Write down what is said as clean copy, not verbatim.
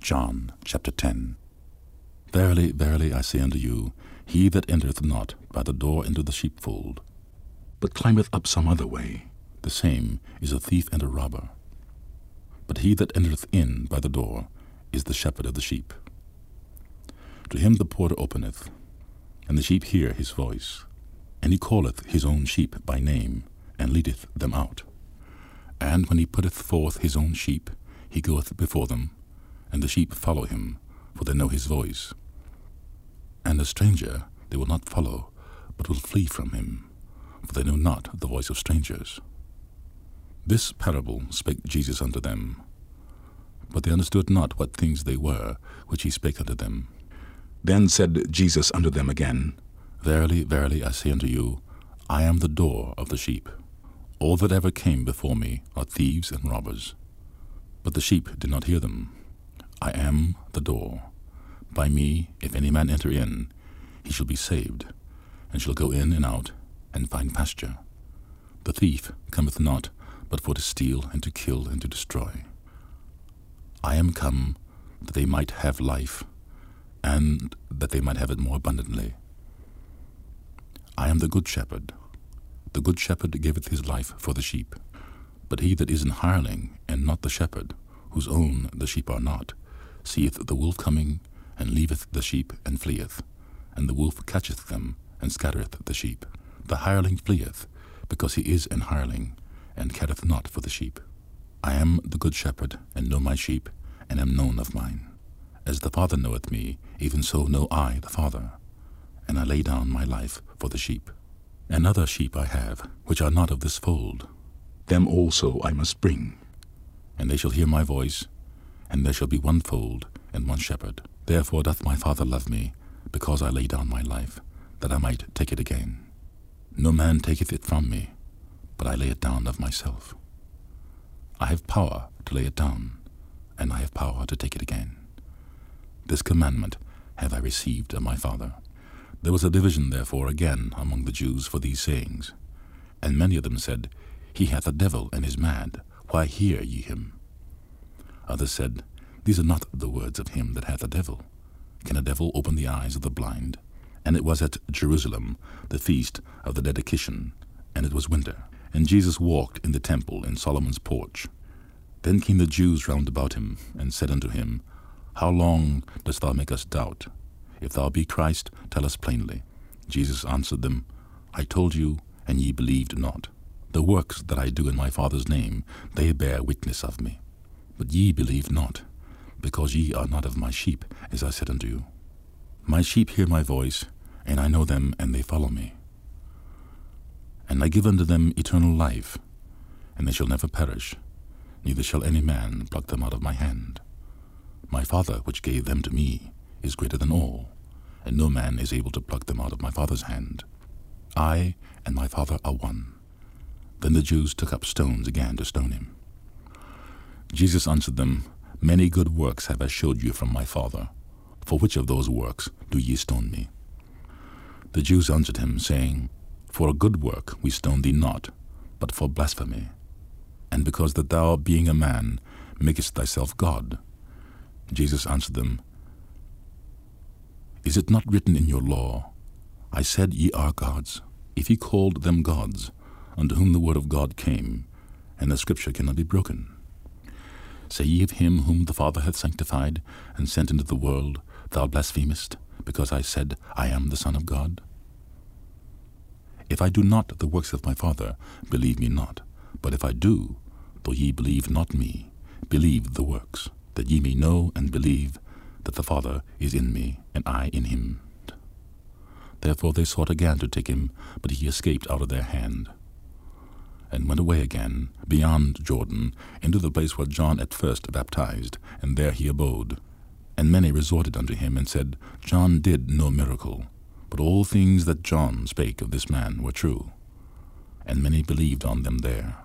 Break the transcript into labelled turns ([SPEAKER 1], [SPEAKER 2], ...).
[SPEAKER 1] John chapter 10. Verily, verily, I say unto you, he that entereth not by the door into the sheepfold, but climbeth up some other way, the same is a thief and a robber. But he that entereth in by the door is the shepherd of the sheep. To him the porter openeth, and the sheep hear his voice, and he calleth his own sheep by name, and leadeth them out. And when he putteth forth his own sheep, he goeth before them, and the sheep follow him, for they know his voice. And a stranger they will not follow, but will flee from him, for they know not the voice of strangers. This parable spake Jesus unto them, but they understood not what things they were which he spake unto them. Then said Jesus unto them again, Verily, verily, I say unto you, I am the door of the sheep. All that ever came before me are thieves and robbers, but the sheep did not hear them. I am the door. By me, if any man enter in, he shall be saved, and shall go in and out, and find pasture. The thief cometh not, but for to steal, and to kill, and to destroy. I am come, that they might have life, and that they might have it more abundantly. I am the good shepherd. The good shepherd giveth his life for the sheep. But he that is an hireling, and not the shepherd, whose own the sheep are not, seeth the wolf coming, and leaveth the sheep, and fleeth. And the wolf catcheth them, and scattereth the sheep. The hireling fleeth, because he is an hireling, and careth not for the sheep. I am the good shepherd, and know my sheep, and am known of mine. As the Father knoweth me, even so know I the Father, and I lay down my life for the sheep. And other sheep I have, which are not of this fold. Them also I must bring, and they shall hear my voice, and there shall be one fold and one shepherd. Therefore doth my Father love me, because I lay down my life, that I might take it again. No man taketh it from me, but I lay it down of myself. I have power to lay it down, and I have power to take it again. This commandment have I received of my Father. There was a division therefore again among the Jews for these sayings. And many of them said, He hath a devil, and is mad. Why hear ye him? Others said, These are not the words of him that hath a devil. Can a devil open the eyes of the blind? And it was at Jerusalem, the feast of the dedication, and it was winter. And Jesus walked in the temple in Solomon's porch. Then came the Jews round about him, and said unto him, How long dost thou make us doubt? If thou be Christ, tell us plainly. Jesus answered them, I told you, and ye believed not. The works that I do in my Father's name, they bear witness of me. But ye believe not, because ye are not of my sheep, as I said unto you. My sheep hear my voice, and I know them, and they follow me. And I give unto them eternal life, and they shall never perish, neither shall any man pluck them out of my hand. My Father, which gave them to me, is greater than all, and no man is able to pluck them out of my Father's hand. I and my Father are one. Then the Jews took up stones again to stone him. Jesus answered them, Many good works have I showed you from my Father. For which of those works do ye stone me? The Jews answered him, saying, For a good work we stone thee not, but for blasphemy, and because that thou, being a man, makest thyself God. Jesus answered them, Is it not written in your law, I said ye are gods? If he called them gods, unto whom the word of God came, and the scripture cannot be broken. Say ye of him whom the Father hath sanctified, and sent into the world, Thou blasphemest, because I said, I am the Son of God? If I do not the works of my Father, believe me not. But if I do, though ye believe not me, believe the works, that ye may know and believe that the Father is in me, and I in him. Therefore they sought again to take him, but he escaped out of their hand, and went away again beyond Jordan into the place where John at first baptized, and there he abode. And many resorted unto him, and said, John did no miracle, but all things that John spake of this man were true. And many believed on them there.